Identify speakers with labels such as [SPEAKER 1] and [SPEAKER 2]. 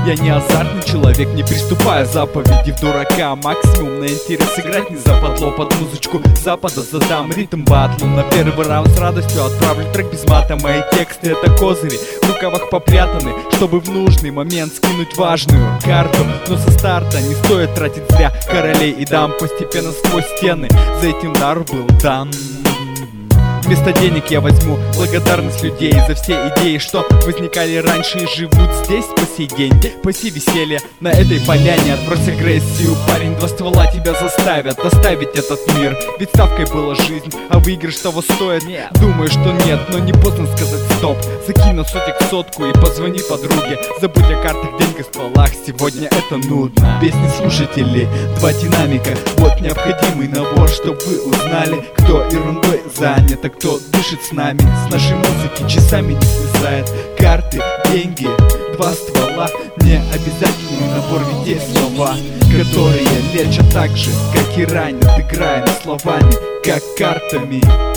[SPEAKER 1] Я не азартный человек, не приступая заповеди в дурака. Максимум на интерес играть, не западло под музычку запада. Задам ритм батлу на первый раунд с радостью. Отправлю трек без мата, мои тексты это козыри в рукавах попрятаны, чтобы в нужный момент скинуть важную карту. Но со старта не стоит тратить зря королей и дам постепенно сквозь стены. За этим дар был дан. Вместо денег я возьму благодарность людей за все идеи, что возникали раньше и живут здесь по сей день. Паси веселье на этой поляне, отбрось агрессию, парень, два ствола тебя заставят оставить этот мир. Ведь ставкой была жизнь, а выигрыш того стоит. Думаю, что нет, но не поздно сказать стоп. Закинь на сотик сотку и позвони подруге. Забудь о картах, деньгах, стволах, сегодня это нудно. Песни слушателей, два динамика, вот необходимый набор, чтобы вы узнали, кто ерундой занят, а кто дышит с нами. С нашей музыки часами не слезает. Карты, деньги, два ствола, не обязательный набор, ведь есть слова, которые лечат так же, как и ранят. Играем словами, как картами.